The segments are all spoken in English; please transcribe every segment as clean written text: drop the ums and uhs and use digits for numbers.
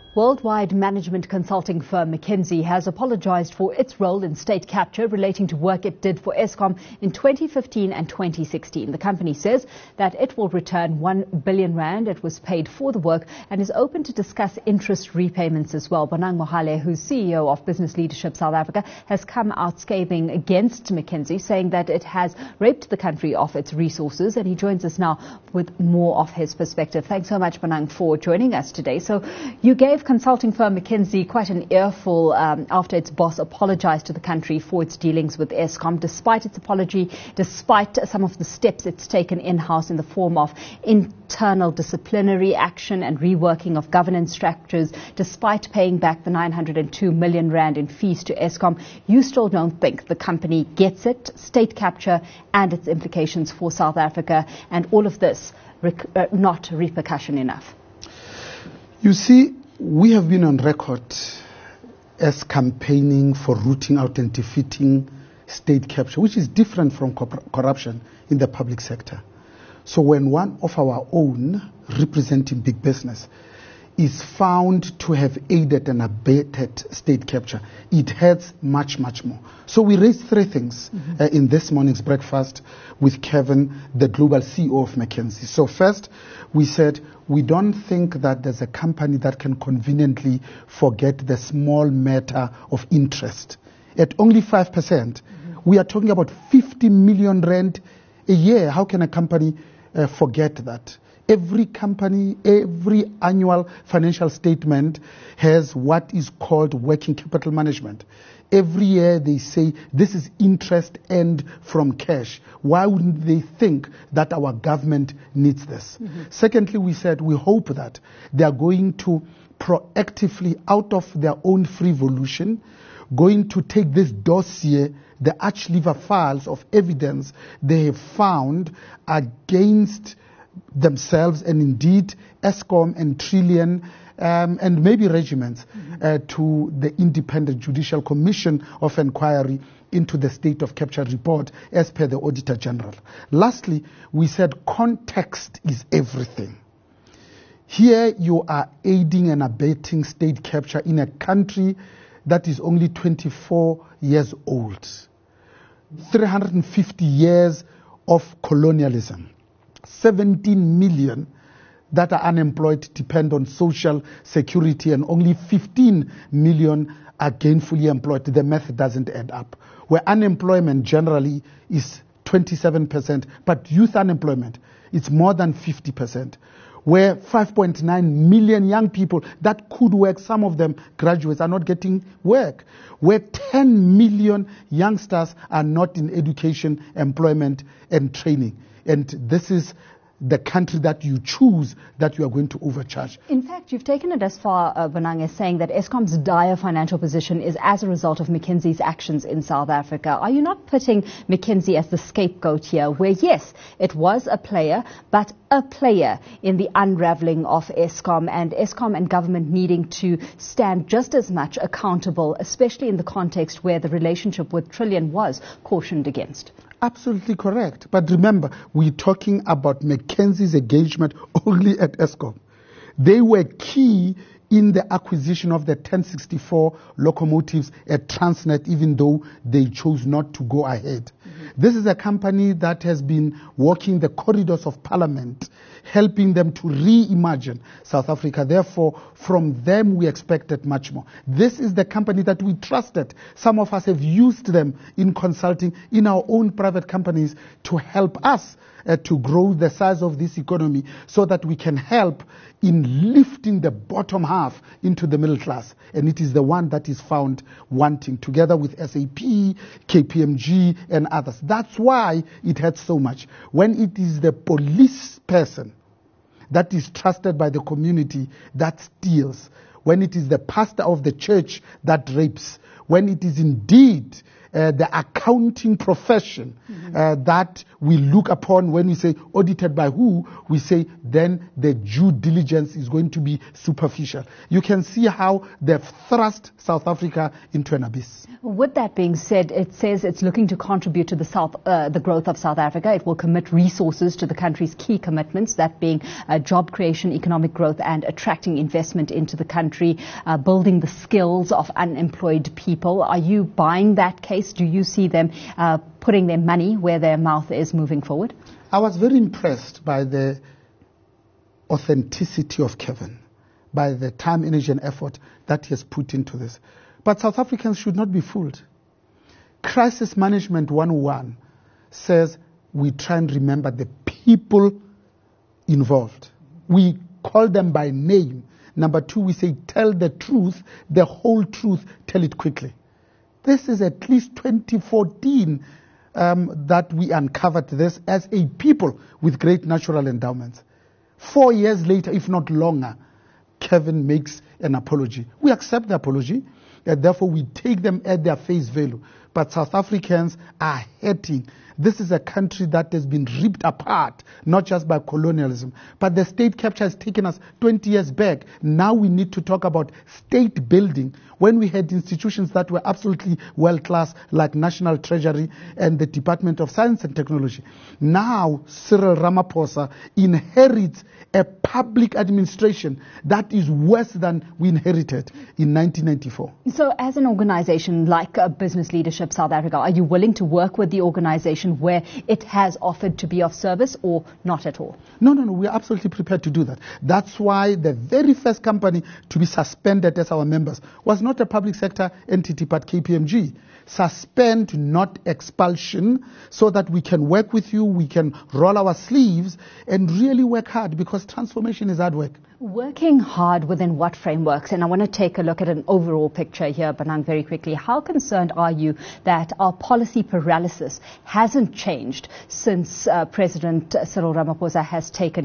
Worldwide management consulting firm McKinsey has apologized for its role in state capture relating to work it did for Eskom in 2015 and 2016. The company says that it will return 1 billion rand it was paid for the work and is open to discuss interest repayments as well. Bonang Mohale, who's CEO of Business Leadership South Africa, has come out scathing against McKinsey, saying that it has raped the country of its resources, and he joins us now with more of his perspective. Thanks so much, Bonang, for joining us today. So you gave consulting firm McKinsey quite an earful after its boss apologized to the country for its dealings with Eskom. Despite its apology, despite some of the steps it's taken in-house in the form of internal disciplinary action and reworking of governance structures, despite paying back the 902 million rand in fees to Eskom, you still don't think the company gets it, state capture and its implications for South Africa, and all of this not repercussion enough? You see, we have been on record as campaigning for rooting out and defeating state capture, which is different from corruption in the public sector. So when one of our own representing big business is found to have aided and abetted state capture, it hurts much, much more. So we raised three things in this morning's breakfast with Kevin, the global CEO of McKinsey. So first, we said we don't think that there's a company that can conveniently forget the small matter of interest. At only 5%, we are talking about 50 million rand a year. How can a company forget that? Every company, every annual financial statement has what is called working capital management. Every year they say this is interest earned from cash. Why wouldn't they think that our government needs this? Secondly, we said we hope that they are going to proactively, out of their own free volition, going to take this dossier, the arch-lever files of evidence they have found against themselves and indeed Eskom and Trillian and maybe regiments to the Independent Judicial Commission of Inquiry into the State of Capture report as per the Auditor General. Lastly, we said context is everything. Here you are aiding and abetting state capture in a country that is only 24 years old. 350 years of colonialism. 17 million that are unemployed depend on social security and only 15 million are gainfully employed. The math doesn't add up. Where unemployment generally is 27%, but youth unemployment, it's more than 50%. Where 5.9 million young people that could work, some of them graduates, are not getting work. Where 10 million youngsters are not in education, employment and training. And this is the country that you choose that you are going to overcharge. In fact, you've taken it as far, Bonang, as saying that Eskom's dire financial position is as a result of McKinsey's actions in South Africa. Are you not putting McKinsey as the scapegoat here, where, yes, it was a player, but a player in the unraveling of Eskom and government needing to stand just as much accountable, especially in the context where the relationship with Trillian was cautioned against? Absolutely correct. But remember, we're talking about McKinsey's engagement only at Eskom. They were key in the acquisition of the 1064 locomotives at Transnet, even though they chose not to go ahead. This is a company that has been walking the corridors of Parliament, helping them to reimagine South Africa. Therefore, from them we expected much more. This is the company that we trusted. Some of us have used them in consulting in our own private companies to help us to grow the size of this economy so that we can help in lifting the bottom half into the middle class. And it is the one that is found wanting, together with SAP, KPMG and others. That's why it hurts so much. When it is the police person that is trusted by the community that steals, when it is the pastor of the church that rapes, when it is indeed the accounting profession that we look upon when we say audited by who, we say then the due diligence is going to be superficial. You can see how they've thrust South Africa into an abyss. With that being said, it says it's looking to contribute to the growth of South Africa. It will commit resources to the country's key commitments, that being job creation, economic growth, and attracting investment into the country, building the skills of unemployed people. Are you buying that case? Do you see them putting their money where their mouth is moving forward? I was very impressed by the authenticity of Kevin, by the time, energy, and effort that he has put into this. But South Africans should not be fooled. Crisis Management 101 says we try and remember the people involved. We call them by name. Number two, we say tell the truth, the whole truth, tell it quickly. This is at least 2014 that we uncovered this as a people with great natural endowments. 4 years later, if not longer, Kevin makes an apology. We accept the apology, and therefore we take them at their face value. But South Africans are hurting. This is a country that has been ripped apart, not just by colonialism, but the state capture has taken us 20 years back. Now we need to talk about state building. When we had institutions that were absolutely world-class, like National Treasury and the Department of Science and Technology, now Cyril Ramaphosa inherits a public administration that is worse than we inherited in 1994. So as an organization like Business Leadership South Africa, are you willing to work with the organization where it has offered to be of service, or not at all? No, we are absolutely prepared to do that. That's why the very first company to be suspended as our members was not a public sector entity, but KPMG. Suspend, not expulsion, so that we can work with you, we can roll our sleeves and really work hard, because transformation is hard work. Working hard within what frameworks? And I want to take a look at an overall picture here, Bonang, very quickly. How concerned are you that our policy paralysis hasn't changed since President Cyril Ramaphosa has taken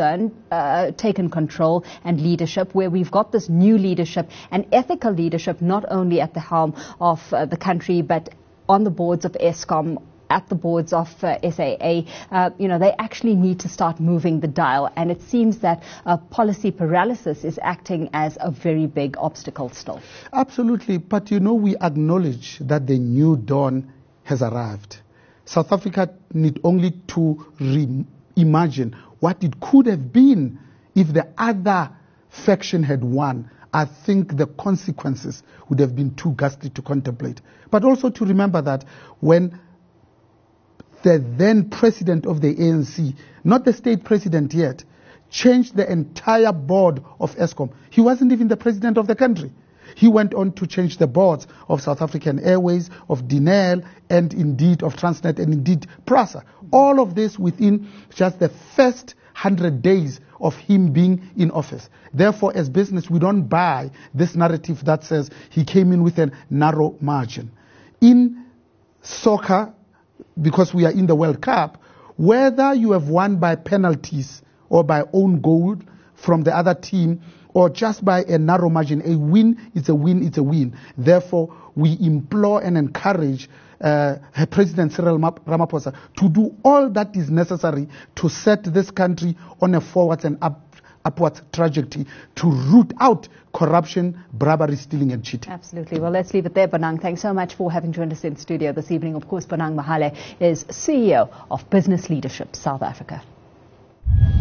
control and leadership, where we've got this new leadership and ethical leadership, not only at the helm of the country, but on the boards of Eskom, at the boards of SAA, they actually need to start moving the dial. And it seems that policy paralysis is acting as a very big obstacle still. Absolutely. But we acknowledge that the new dawn has arrived. South Africa need only to reimagine what it could have been if the other faction had won. I think the consequences would have been too ghastly to contemplate. But also to remember that when the then president of the ANC, not the state president yet, changed the entire board of Eskom, he wasn't even the president of the country. He went on to change the boards of South African Airways, of Denel, and indeed of Transnet, and indeed PRASA. All of this within just the first 100 days of him being in office. Therefore, as business, we don't buy this narrative that says he came in with a narrow margin. In soccer, because we are in the World Cup, whether you have won by penalties or by own goal from the other team, or just by a narrow margin, a win is a win, it's a win. Therefore, we implore and encourage President Cyril Ramaphosa to do all that is necessary to set this country on a forward and upward trajectory to root out corruption, bribery, stealing and cheating. Absolutely. Well, let's leave it there, Bonang. Thanks so much for having joined us in studio this evening. Of course, Bonang Mohale is CEO of Business Leadership South Africa.